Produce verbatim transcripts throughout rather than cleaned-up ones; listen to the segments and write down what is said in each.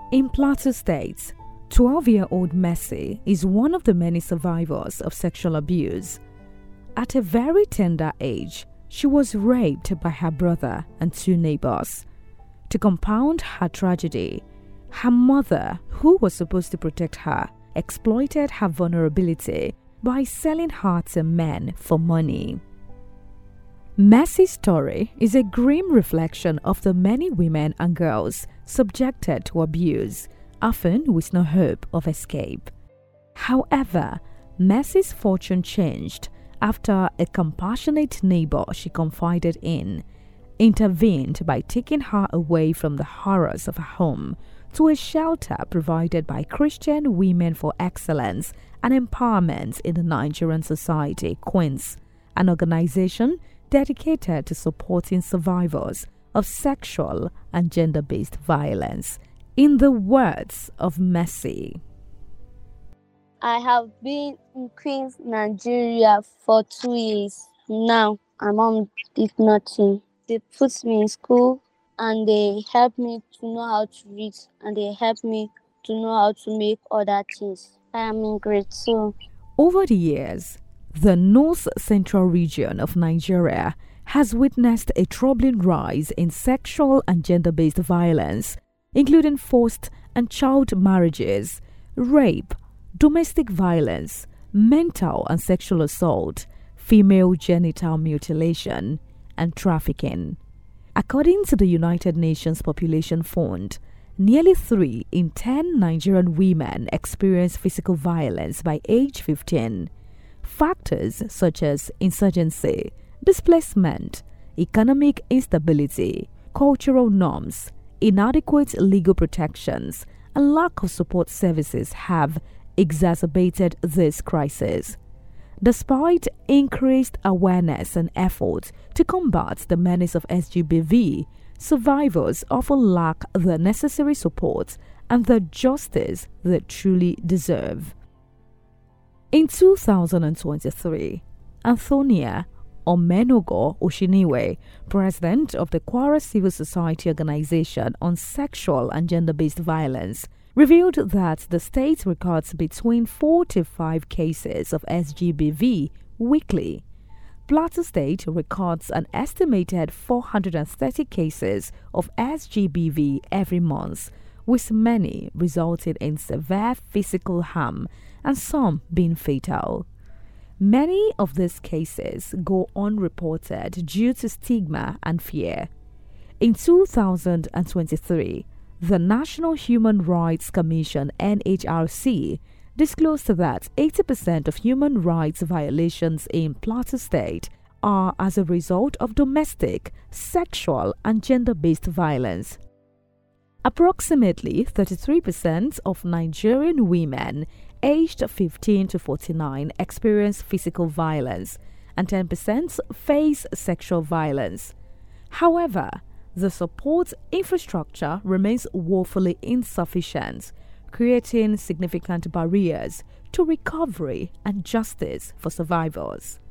In Plateau State, twelve-year-old Mercy is one of the many survivors of sexual abuse. At a very tender age, she was raped by her brother and two neighbors. To compound her tragedy, her mother, who was supposed to protect her, exploited her vulnerability by selling her to men for money. Mercy's story is a grim reflection of the many women and girls subjected to abuse, often with no hope of escape. However, Mercy's fortune changed after a compassionate neighbor she confided in intervened by taking her away from the horrors of her home to a shelter provided by Christian Women for Excellence and Empowerment in the Nigerian Society, Queens, an organization dedicated to supporting survivors of sexual and gender-based violence. In the words of Mercy, I have been in Queens, Nigeria for two years. Now, my mom did nothing. They put me in school and they helped me to know how to read and they helped me to know how to make other things. I am in grade two. Over the years, the North Central region of Nigeria has witnessed a troubling rise in sexual and gender-based violence, including forced and child marriages, rape, domestic violence, mental and sexual assault, female genital mutilation, and trafficking. According to the United Nations Population Fund, nearly three in ten Nigerian women experience physical violence by age fifteen. Factors such as insurgency, displacement, economic instability, cultural norms, inadequate legal protections, and lack of support services have exacerbated this crisis. Despite increased awareness and effort to combat the menace of S G B V, survivors often lack the necessary support and the justice they truly deserve. In two thousand twenty-three, Antonia Omenogo Oshiniwe, president of the Kwara Civil Society Organization on Sexual and Gender-Based Violence, revealed that the state records between four to five cases of S G B V weekly. Plateau State records an estimated four hundred thirty cases of S G B V every month, with many resulting in severe physical harm and some being fatal. Many of these cases go unreported due to stigma and fear. In two thousand twenty-three, the National Human Rights Commission N H R C disclosed that eighty percent of human rights violations in Plateau State are as a result of domestic, sexual, and gender-based violence. Approximately thirty-three percent of Nigerian women aged fifteen to forty-nine experience physical violence, and ten percent face sexual violence. However, the support infrastructure remains woefully insufficient, creating significant barriers to recovery and justice for survivors.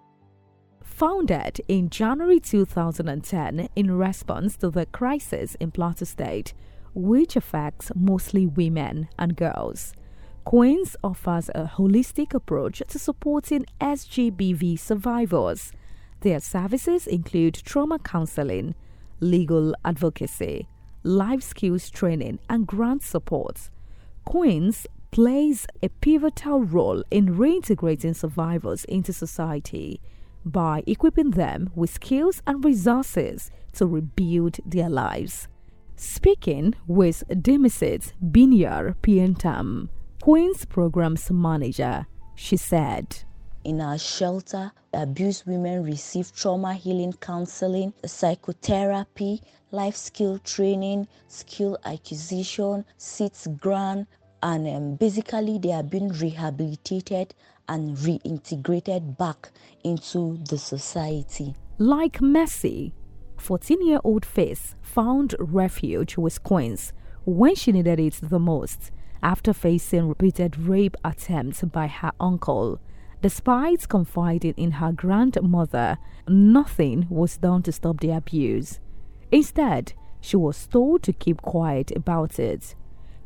Founded in January two thousand ten in response to the crisis in Plateau State, which affects mostly women and girls, Queens offers a holistic approach to supporting S G B V survivors. Their services include trauma counseling, legal advocacy, life skills training, and grant support. Queens plays a pivotal role in reintegrating survivors into society by equipping them with skills and resources to rebuild their lives. Speaking with Demisit Binyar Pientam, Queens Programs Manager, she said, "In our shelter, abused women receive trauma healing counseling, psychotherapy, life skill training, skill acquisition, SITS grant, and um, basically they are being rehabilitated and reintegrated back into the society." Like Mercy, fourteen-year-old Faith found refuge with Queens when she needed it the most, after facing repeated rape attempts by her uncle. Despite confiding in her grandmother, nothing was done to stop the abuse. Instead, she was told to keep quiet about it.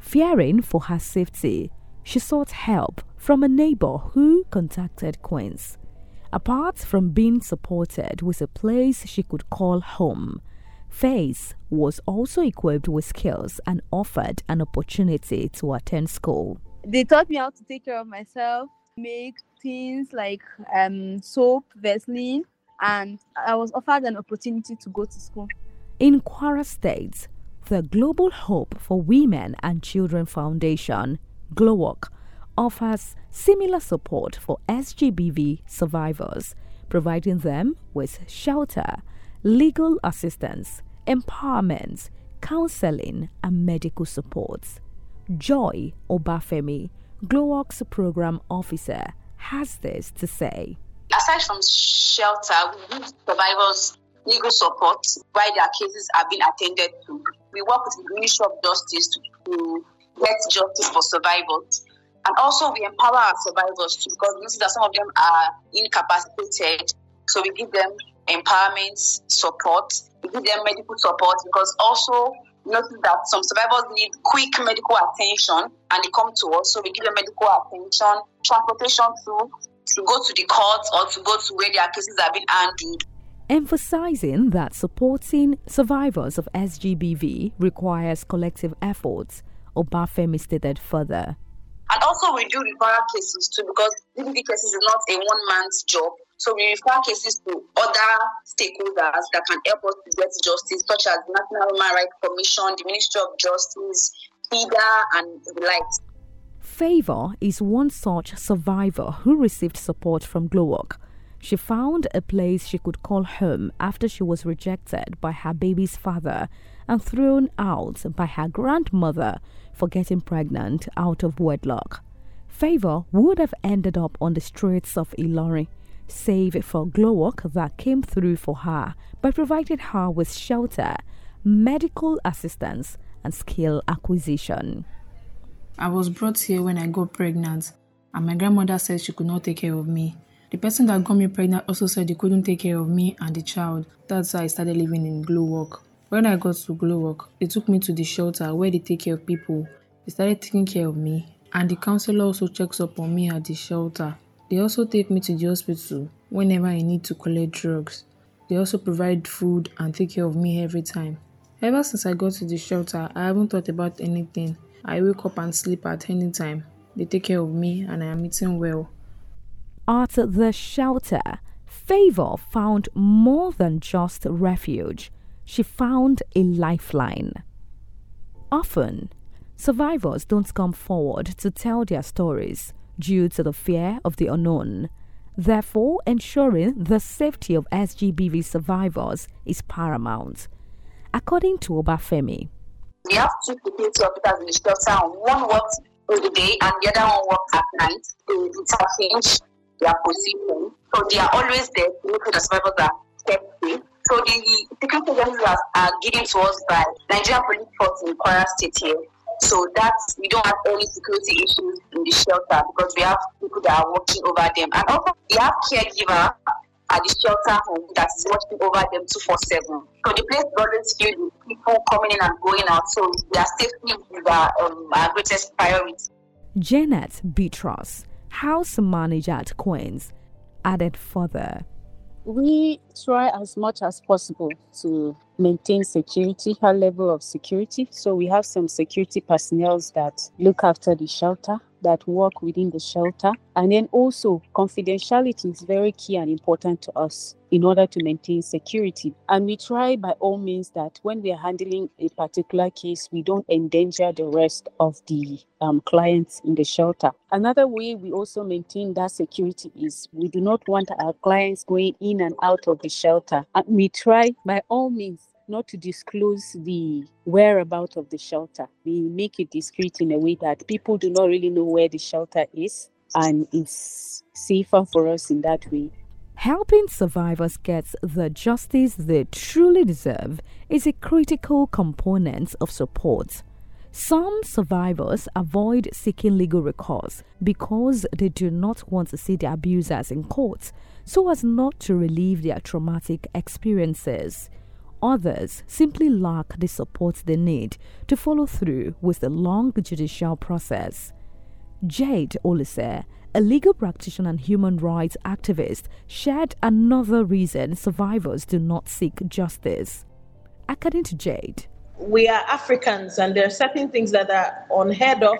Fearing for her safety, she sought help from a neighbor who contacted Queens. Apart from being supported with a place she could call home, Faith was also equipped with skills and offered an opportunity to attend school. They taught me how to take care of myself, make things like um, soap, Vaseline, and I was offered an opportunity to go to school. In Kwara State, the Global Hope for Women and Children Foundation, GLOWOC, offers similar support for S G B V survivors, providing them with shelter, legal assistance, empowerment, counseling, and medical support. Joy Obafemi, GLOWOC's program officer, has this to say. Aside from shelter, we give survivors legal support while their cases are being attended to. We work with the Ministry of Justice to, to get justice for survivors. And also we empower our survivors too, because we notice that some of them are incapacitated. So we give them empowerment support, we give them medical support, because also we notice that some survivors need quick medical attention and they come to us. So we give them medical attention, transportation to, to go to the courts or to go to where their cases are being handled. Emphasizing that supporting survivors of S G B V requires collective efforts, Obafemi stated further. And also we do referral cases too, because D B V cases is not a one-man's job. So we refer cases to other stakeholders that can help us to get justice, such as the National Human Rights Commission, the Ministry of Justice, FIDA, and the likes. Favor is one such survivor who received support from GLOWOC. She found a place she could call home after she was rejected by her baby's father and thrown out by her grandmother for getting pregnant out of wedlock. Favor would have ended up on the streets of Ilorin, save for GLOWOC that came through for her by providing her with shelter, medical assistance, and skill acquisition. I was brought here when I got pregnant, and my grandmother said she could not take care of me. The person that got me pregnant also said they couldn't take care of me and the child. That's why I started living in GLOWOC. When I got to GLOWOC, they took me to the shelter where they take care of people. They started taking care of me, and the counselor also checks up on me at the shelter. They also take me to the hospital whenever I need to collect drugs. They also provide food and take care of me every time. Ever since I got to the shelter, I haven't thought about anything. I wake up and sleep at any time. They take care of me and I am eating well. At the shelter, Favor found more than just refuge. She found a lifeline. Often, survivors don't come forward to tell their stories due to the fear of the unknown. Therefore, ensuring the safety of S G B V survivors is paramount. According to Obafemi, we have two security officers in the shelter. One works in the day and the other one works at night. They interchange their position. So they are always there to make sure the survivors are kept safe. So the security agencies are given to us by Nigerian Police Force in Kwara State here. So that we don't have any security issues in the shelter because we have people that are watching over them. And also we have caregiver at the shelter home that is watching over them two four seven. So the place is always filled with people coming in and going out. So their safety is our, um, our greatest priority. Janet Beatrice, house manager at Queens, added further. We try as much as possible to maintain security, high level of security. So we have some security personnel that look after the shelter, that work within the shelter. And then also confidentiality is very key and important to us in order to maintain security. And we try by all means that when we are handling a particular case, we don't endanger the rest of the um, clients in the shelter. Another way we also maintain that security is we do not want our clients going in and out of the shelter. And we try by all means not to disclose the whereabouts of the shelter. We make it discreet in a way that people do not really know where the shelter is, and it's safer for us in that way. Helping survivors get the justice they truly deserve is a critical component of support. Some survivors avoid seeking legal recourse because they do not want to see their abusers in court, so as not to relive their traumatic experiences. Others simply lack the support they need to follow through with the long judicial process. Jade Olise, a legal practitioner and human rights activist, shared another reason survivors do not seek justice. According to Jade, we are Africans and there are certain things that are unheard of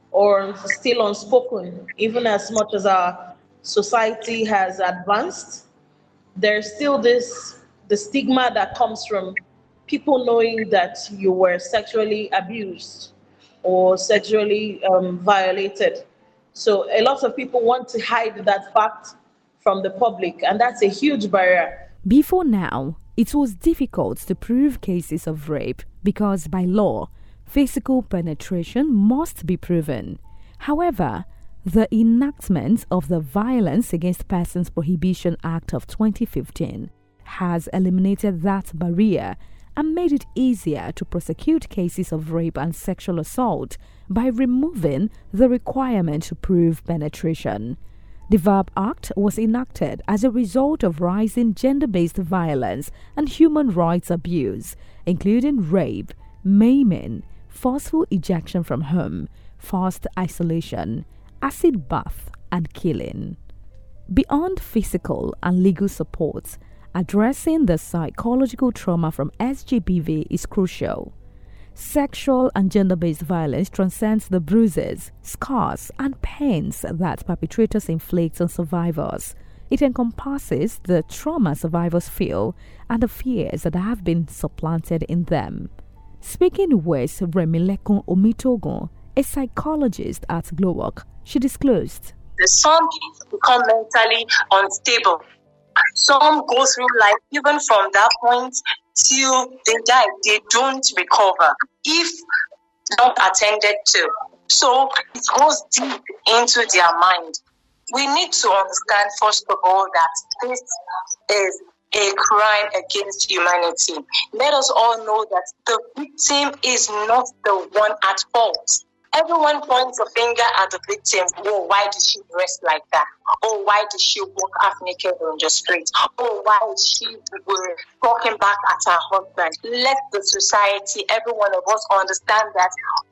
or still unspoken. Even as much as our society has advanced, there's still this the stigma that comes from people knowing that you were sexually abused or sexually um, violated. So a lot of people want to hide that fact from the public, and that's a huge barrier. Before now, it was difficult to prove cases of rape because by law, physical penetration must be proven. However, the enactment of the Violence Against Persons Prohibition Act of twenty fifteen has eliminated that barrier and made it easier to prosecute cases of rape and sexual assault by removing the requirement to prove penetration. The V A B Act was enacted as a result of rising gender-based violence and human rights abuse, including rape, maiming, forceful ejection from home, forced isolation, acid bath, and killing. Beyond physical and legal support, addressing the psychological trauma from S G B V is crucial. Sexual and gender-based violence transcends the bruises, scars, and pains that perpetrators inflict on survivors. It encompasses the trauma survivors feel and the fears that have been supplanted in them. Speaking with Remilekun Omitogun, a psychologist at Glowwork, she disclosed, Some become mentally unstable. Some go through life, even from that point till they die, they don't recover if not attended to. So it goes deep into their mind. We need to understand, first of all, that this is a crime against humanity. Let us all know that the victim is not the one at fault. Everyone points a finger at the victim. Oh, why did she dress like that? Oh, why did she walk half naked on the street? Oh, why is she were talking back at her husband? Let the society, every one of us, understand that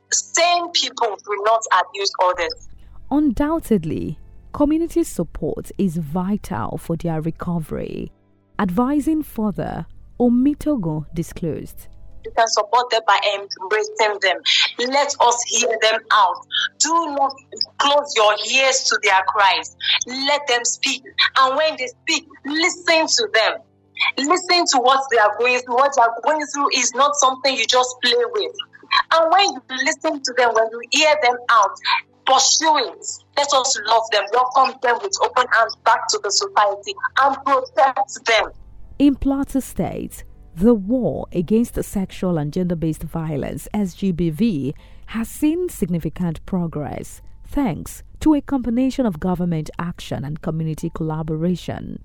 same people do not abuse others. Undoubtedly, community support is vital for their recovery. Advising further, Omitogun disclosed, You can support them by embracing them. Let us hear them out. Do not close your ears to their cries. Let them speak. And when they speak, listen to them. Listen to what they are going through. What they are going through is not something you just play with. And when you listen to them, when you hear them out, pursue it. Let us love them. Welcome them with open arms back to the society and protect them. In Plateau State, the war against sexual and gender-based violence, S G B V, has seen significant progress thanks to a combination of government action and community collaboration.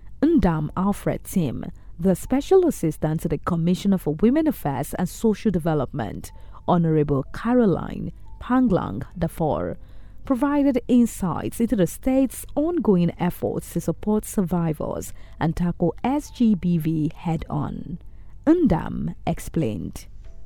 Ndam Alfred Tim, the Special Assistant to the Commissioner for Women Affairs and Social Development, Honorable Caroline Panglang Dafor, provided insights into the state's ongoing efforts to support survivors and tackle S G B V head-on. Ndam explained.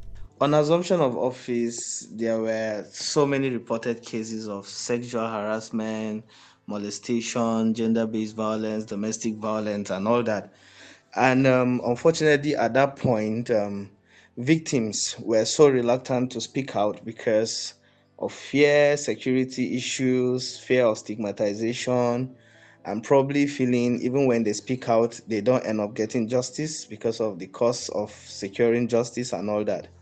On assumption of office, there were so many reported cases of sexual harassment, molestation, gender-based violence, domestic violence, and all that. And um, unfortunately, at that point, um, victims were so reluctant to speak out because of fear, security issues, fear of stigmatization, and probably feeling even when they speak out, they don't end up getting justice because of the cost of securing justice and all that.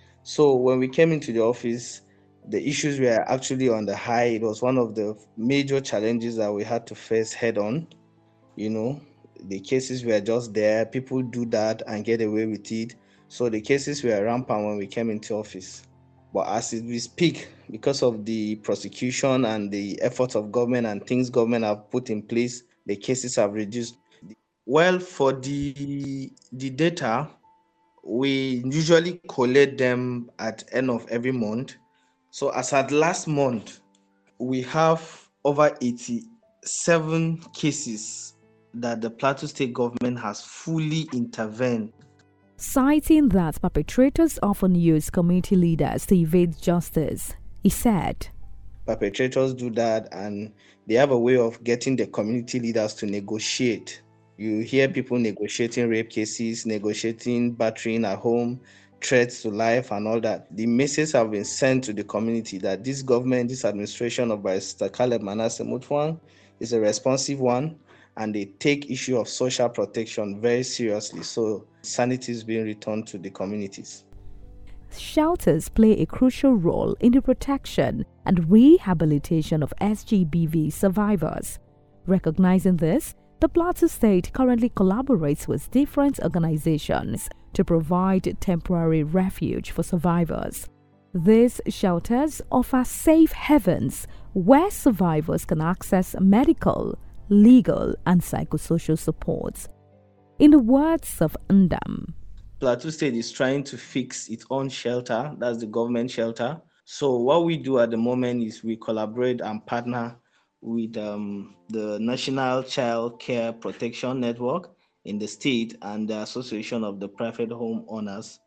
So when we came into the office, the issues were actually on the high. It was one of the major challenges that we had to face head on. You know, the cases were just there. People do that and get away with it. So the cases were rampant when we came into office. But as we speak, because of the prosecution and the efforts of government and things government have put in place, the cases have reduced. Well, for the, the data, we usually collate them at end of every month. So as at last month, we have over eighty-seven cases that the Plateau State government has fully intervened citing that perpetrators often use community leaders to evade justice. He said, Perpetrators do that, and they have a way of getting the community leaders to negotiate. You hear people negotiating rape cases, negotiating battering at home, threats to life and all that. The messages have been sent to the community that this government, this administration of Barrister Caleb Manasseh Mutfwang is a responsive one, and they take issue of social protection very seriously. So sanity is being returned to the communities. Shelters play a crucial role in the protection and rehabilitation of S G B V survivors. Recognizing this, the Plateau State currently collaborates with different organizations to provide temporary refuge for survivors. These shelters offer safe havens where survivors can access medical, legal, and psychosocial support. In the words of Ndam, Plateau State is trying to fix its own shelter, that's the government shelter. So what we do at the moment is we collaborate and partner with um, the National Child Care Protection Network in the state and the Association of the Private Home Owners,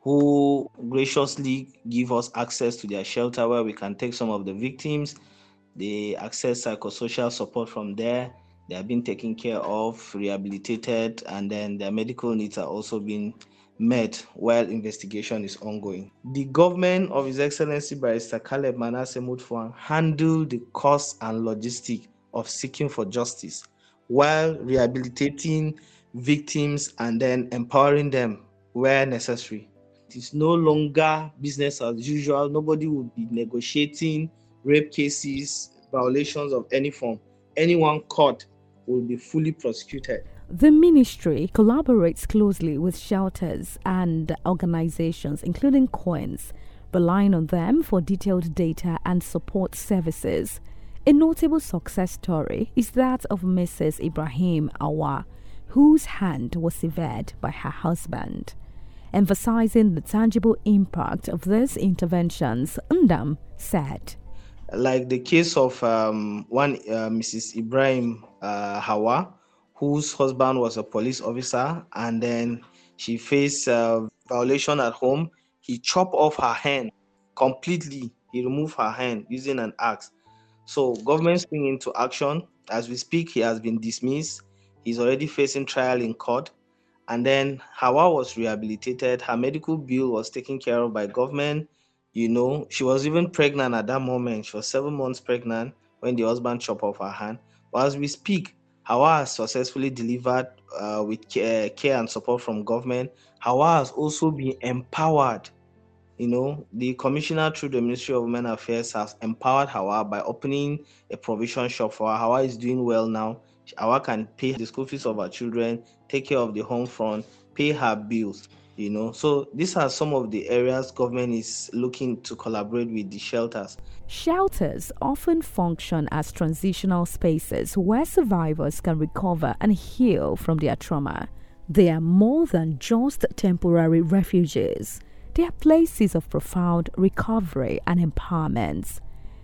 who graciously give us access to their shelter where we can take some of the victims. They access psychosocial support from there. They are being taken care of, rehabilitated, and then their medical needs are also being met while investigation is ongoing. The government of His Excellency Barrister Caleb Manasseh Mutfwang handled the cost and logistic of seeking for justice while rehabilitating victims and then empowering them where necessary. It is no longer business as usual. Nobody will be negotiating rape cases, violations of any form. Anyone caught will be fully prosecuted. The ministry collaborates closely with shelters and organizations, including Queens, relying on them for detailed data and support services. A notable success story is that of Missus Ibrahim Awa, whose hand was severed by her husband. Emphasizing the tangible impact of these interventions, Ndam said, like the case of um, one uh, Missus Ibrahim uh, Hawa, whose husband was a police officer, and then she faced uh, violation at home. He chopped off her hand completely. He removed her hand using an axe. So government spring into action. As we speak, he has been dismissed. He's already facing trial in court. And then Hawa was rehabilitated. Her medical bill was taken care of by government. You know, she was even pregnant at that moment. She was seven months pregnant when the husband chopped off her hand. But as we speak, Hawa has successfully delivered uh, with care, care and support from government. Hawa has also been empowered. You know, the commissioner through the Ministry of Women Affairs has empowered Hawa by opening a provision shop for her. Hawa is doing well now. Hawa can pay the school fees of her children, take care of the home front, pay her bills. You know, so these are some of the areas government is looking to collaborate with the shelters. Shelters often function as transitional spaces where survivors can recover and heal from their trauma. They are more than just temporary refuges. They are places of profound recovery and empowerment.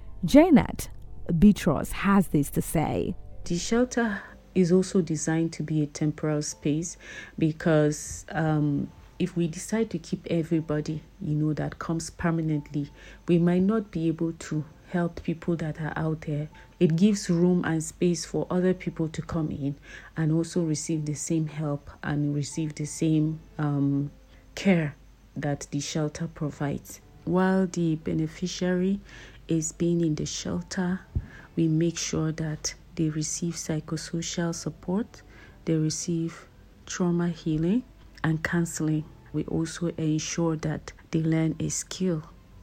Janet Beatrice has this to say. The shelter is also designed to be a temporal space because um, if we decide to keep everybody, you know, that comes permanently, we might not be able to help people that are out there. It gives room and space for other people to come in and also receive the same help and receive the same um, care that the shelter provides. While the beneficiary is being in the shelter, we make sure that they receive psychosocial support, they receive trauma healing and counseling. We also ensure that they learn a skill.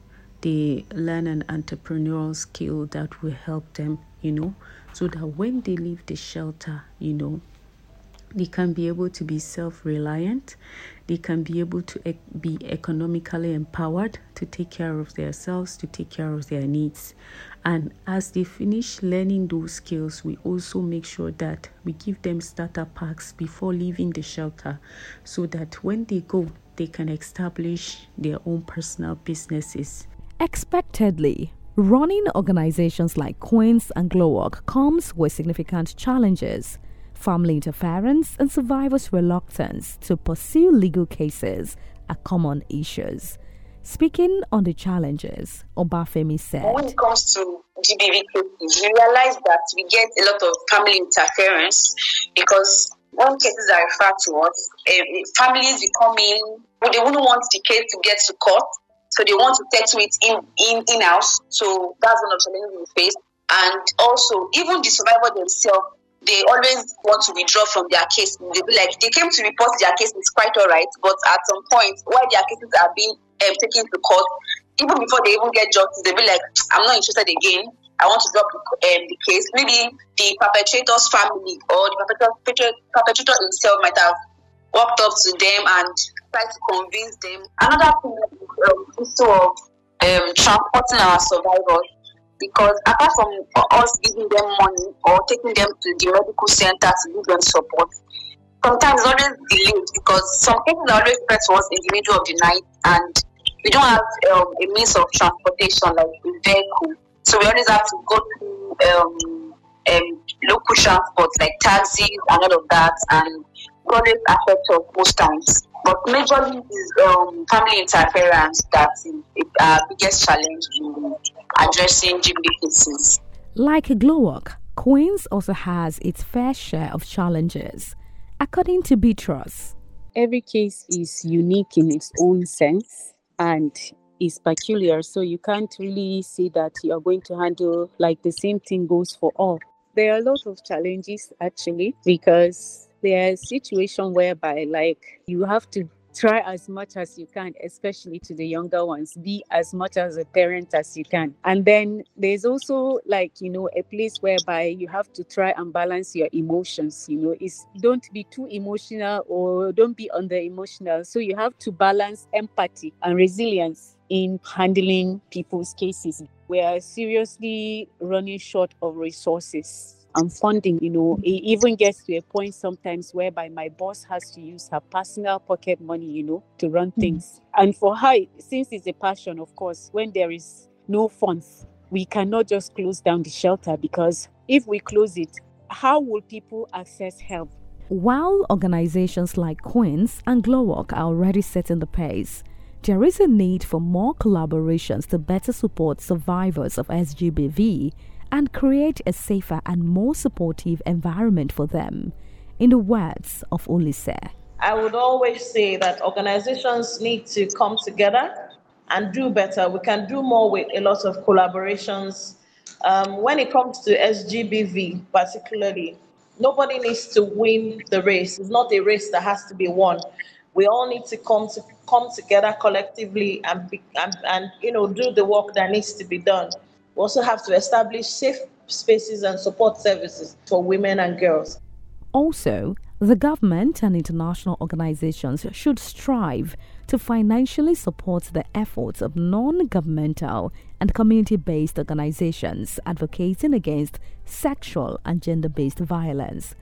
They learn an entrepreneurial skill that will help them, you know, so that when they leave the shelter, you know, they can be able to be self-reliant. They can be able to e- be economically empowered to take care of themselves, to take care of their needs. And as they finish learning those skills, we also make sure that we give them starter packs before leaving the shelter so that when they go, they can establish their own personal businesses. Expectedly, running organizations like Queens and Glowwork comes with significant challenges. family interference, and survivors' reluctance to pursue legal cases are common issues. Speaking on the challenges, Obafemi said, when it comes to G B V cases, we realize that we get a lot of family interference because when cases are referred to us, uh, families will come in, they wouldn't want the case to get to court, so they want to settle it in, in, in-house. So that's one of the challenges we face. And also, even the survivor themselves, they always want to withdraw from their case. They'll be like, they came to report their case, it's quite all right, but at some point, while their cases are being um, taken to court, even before they even get justice, they'll be like, I'm not interested again. I want to drop the, um, the case. Maybe the perpetrator's family or the perpetrator, perpetrator himself might have walked up to them and tried to convince them. Another thing is um, issue of um, transporting our survivors, because apart from us giving them money or taking them to the medical center to give them support, sometimes it's always delayed because some cases are always referred to us in the middle of the night and we don't have um, a means of transportation like a vehicle. So we always have to go to um, um, local transport like taxis and all of that, and it always affects us most times. But majorly is um, family interference that is our biggest challenge in addressing G B V cases. Like Glowwork, Queens also has its fair share of challenges. According to Beatrice, every case is unique in its own sense and is peculiar, so you can't really say that you're going to handle like the same thing goes for all. There are a lot of challenges actually, because there are situations whereby like you have to try as much as you can, especially to the younger ones, be as much as a parent as you can. And then there's also like, you know, a place whereby you have to try and balance your emotions, you know, it's don't be too emotional or don't be under emotional. So you have to balance empathy and resilience in handling people's cases. We are seriously running short of resources and funding. You know, it even gets to a point sometimes whereby my boss has to use her personal pocket money, you know, to run things. Mm-hmm. And for her, since it's a passion, of course, when there is no funds, we cannot just close down the shelter, because if we close it, how will people access help? While organizations like Queens and Glowwork are already setting the pace, there is a need for more collaborations to better support survivors of S G B V and create a safer and more supportive environment for them. In the words of Olise, I would always say that organizations need to come together and do better. We can do more with a lot of collaborations. Um, when it comes to S G B V particularly, nobody needs to win the race. It's not a race that has to be won. We all need to come to come together collectively and, be, and and you know do the work that needs to be done. We also have to establish safe spaces and support services for women and girls. Also, the government and international organizations should strive to financially support the efforts of non-governmental and community-based organizations advocating against sexual and gender-based violence.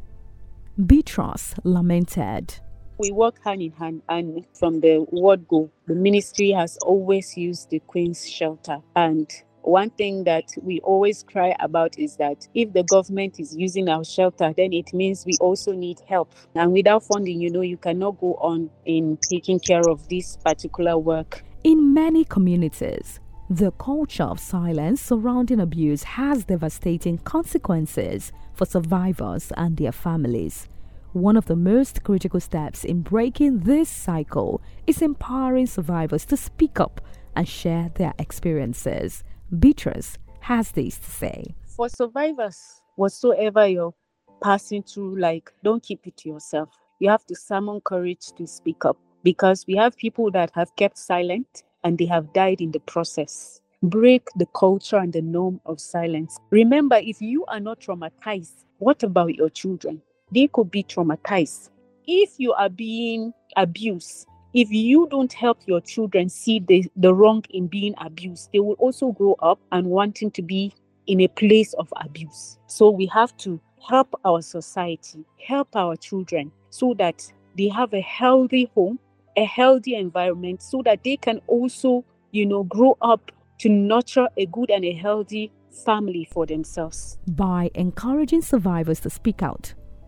Beatrice lamented, we work hand in hand, and from the word go, the ministry has always used the Queen's Shelter. And one thing that we always cry about is that if the government is using our shelter, then it means we also need help. And without funding, you know, you cannot go on in taking care of this particular work. In many communities, the culture of silence surrounding abuse has devastating consequences for survivors and their families. One of the most critical steps in breaking this cycle is empowering survivors to speak up and share their experiences. Beatrice has this to say. For survivors, whatsoever you're passing through, like, don't keep it to yourself. You have to summon courage to speak up, because we have people that have kept silent and they have died in the process. Break the culture and the norm of silence. Remember, if you are not traumatized, what about your children? They could be traumatized. If you are being abused, if you don't help your children see the, the wrong in being abused, they will also grow up and wanting to be in a place of abuse. So we have to help our society, help our children so that they have a healthy home, a healthy environment, so that they can also, you know, grow up to nurture a good and a healthy family for themselves. By encouraging survivors to speak out,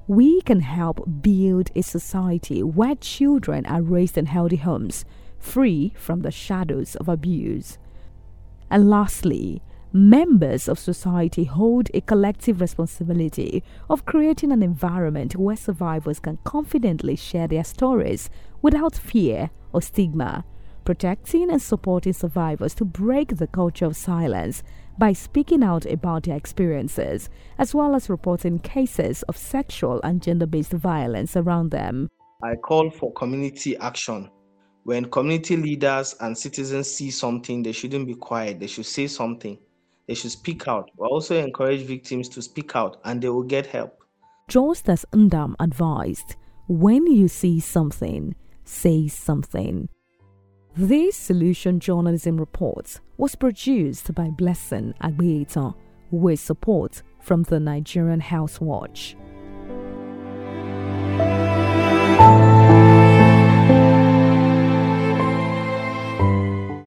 we can help build a society where children are raised in healthy homes, free from the shadows of abuse. And lastly, members of society hold a collective responsibility of creating an environment where survivors can confidently share their stories without fear or stigma, protecting and supporting survivors to break the culture of silence by speaking out about their experiences, as well as reporting cases of sexual and gender-based violence around them. I call for community action. When community leaders and citizens see something, they shouldn't be quiet. They should say something. They should speak out. We also encourage victims to speak out and they will get help. Just as Ndam advised, when you see something, say something. This Solution Journalism Report was produced by Blessing Agbeita with support from the Nigerian Health Watch.